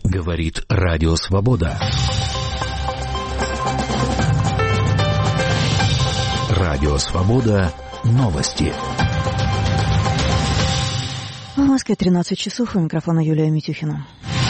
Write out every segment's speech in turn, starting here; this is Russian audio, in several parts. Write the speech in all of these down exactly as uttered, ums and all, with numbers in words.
Говорит Радио Свобода. Радио Свобода. Новости. В Москве тринадцать часов. У микрофона Юлия Митюхина.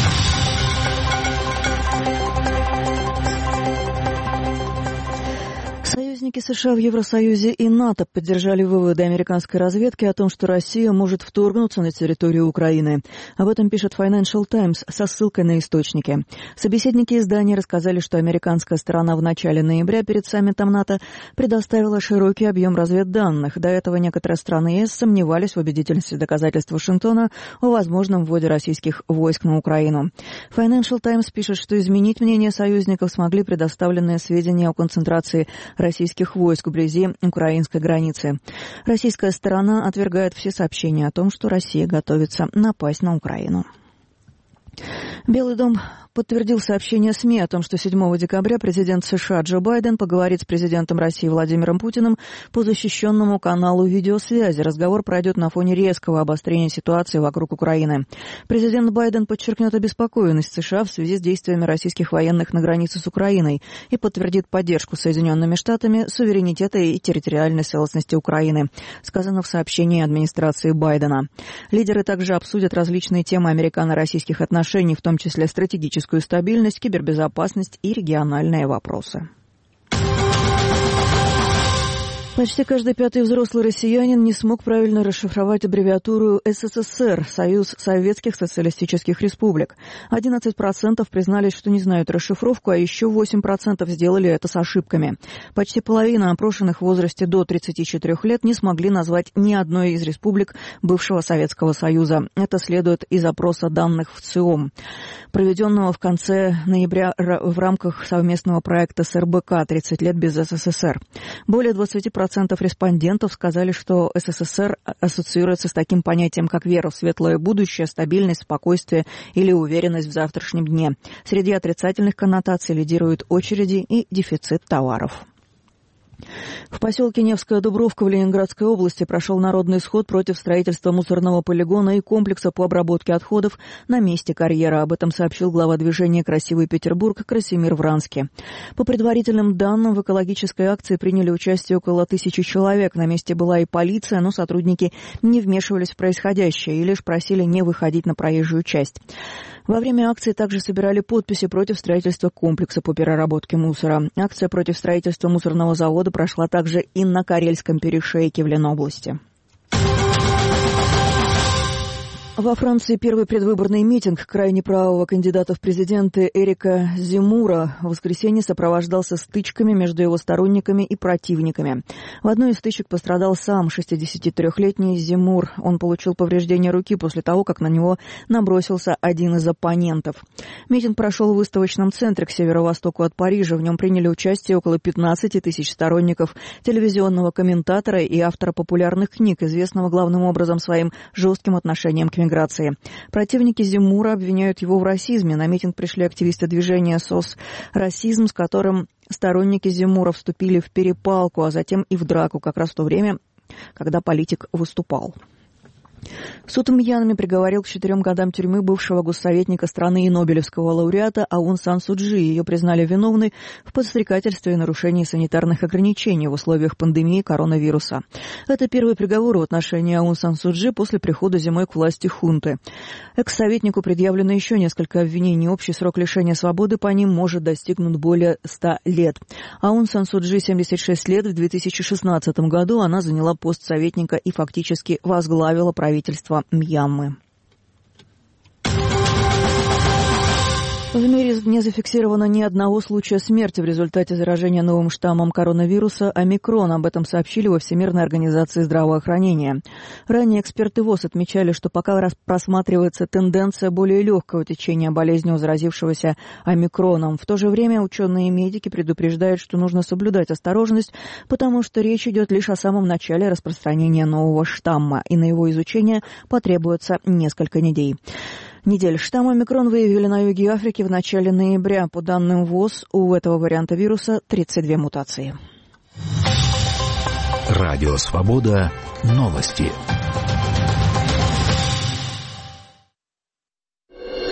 Союзники США в Евросоюзе и НАТО поддержали выводы американской разведки о том, что Россия может вторгнуться на территорию Украины. Об этом пишет Financial Times со ссылкой на источники. Собеседники издания рассказали, что американская сторона в начале ноября перед саммитом НАТО предоставила широкий объем разведданных. До этого некоторые страны ЕС сомневались в убедительности доказательств Вашингтона о возможном вводе российских войск на Украину. Financial Times пишет, что изменить мнение союзников смогли предоставленные сведения о концентрации российских войск вблизи украинской границы. Российская сторона отвергает все сообщения о том, что Россия готовится напасть на Украину. Белый дом подтвердил сообщение СМИ о том, что седьмого декабря президент США Джо Байден поговорит с президентом России Владимиром Путиным по защищенному каналу видеосвязи. Разговор пройдет на фоне резкого обострения ситуации вокруг Украины. Президент Байден подчеркнет обеспокоенность США в связи с действиями российских военных на границе с Украиной и подтвердит поддержку Соединенными Штатами суверенитета и территориальной целостности Украины, сказано в сообщении администрации Байдена. Лидеры также обсудят различные темы американо-российских отношений, в том числе стратегическую стабильность, кибербезопасность и региональные вопросы. Почти каждый пятый взрослый россиянин не смог правильно расшифровать аббревиатуру СССР – Союз Советских Социалистических Республик. одиннадцать процентов признались, что не знают расшифровку, а еще восемь процентов сделали это с ошибками. Почти половина опрошенных в возрасте до тридцати четырёх лет не смогли назвать ни одной из республик бывшего Советского Союза. Это следует из опроса данных в ЦИОМ, проведенного в конце ноября в рамках совместного проекта с эр бэ ка «тридцать лет без СССР». Более двадцати процентов респондентов сказали, что СССР ассоциируется с таким понятием, как вера в светлое будущее, стабильность, спокойствие или уверенность в завтрашнем дне. Среди отрицательных коннотаций лидируют очереди и дефицит товаров. В поселке Невская Дубровка в Ленинградской области прошел народный сход против строительства мусорного полигона и комплекса по обработке отходов на месте карьера. Об этом сообщил глава движения «Красивый Петербург» Красимир Вранский. По предварительным данным, в экологической акции приняли участие около тысячи человек. На месте была и полиция, но сотрудники не вмешивались в происходящее и лишь просили не выходить на проезжую часть. Во время акции также собирали подписи против строительства комплекса по переработке мусора. Акция против строительства мусорного завода прошла также и на Карельском перешейке в Ленобласти. Во Франции первый предвыборный митинг крайне правого кандидата в президенты Эрика Земмура в воскресенье сопровождался стычками между его сторонниками и противниками. В одной из стычек пострадал сам шестидесятитрёхлетний Земмур. Он получил повреждение руки после того, как на него набросился один из оппонентов. Митинг прошел в выставочном центре к северо-востоку от Парижа. В нем приняли участие около пятнадцати тысяч сторонников телевизионного комментатора и автора популярных книг, известного главным образом своим жестким отношением к миграции. Противники Земмура обвиняют его в расизме. На митинг пришли активисты движения СОС «Расизм», с которым сторонники Земмура вступили в перепалку, а затем и в драку, как раз в то время, когда политик выступал. Суд Мьянмы приговорил к четырем годам тюрьмы бывшего госсоветника страны и нобелевского лауреата Аун Сан Су Чжи. Ее признали виновной в подстрекательстве и нарушении санитарных ограничений в условиях пандемии коронавируса. Это первый приговор в отношении Аун Сан Су Чжи после прихода зимой к власти хунты. Экс-советнику предъявлено еще несколько обвинений. Общий срок лишения свободы по ним может достигнуть более ста лет. Аун Сан Су Чжи семьдесят шесть лет. В две тысячи шестнадцатом году она заняла пост советника и фактически возглавила правительство. правительства Мьянмы. В мире не зафиксировано ни одного случая смерти в результате заражения новым штаммом коронавируса омикрон. Об этом сообщили во Всемирной организации здравоохранения. Ранее эксперты ВОЗ отмечали, что пока просматривается тенденция более легкого течения болезни у заразившегося омикроном. В то же время ученые и медики предупреждают, что нужно соблюдать осторожность, потому что речь идет лишь о самом начале распространения нового штамма, и на его изучение потребуется несколько недель. Недель. Штамм омикрон выявили на юге Африки в начале ноября. По данным ВОЗ, у этого варианта вируса тридцать две мутации. Радио Свобода. Новости.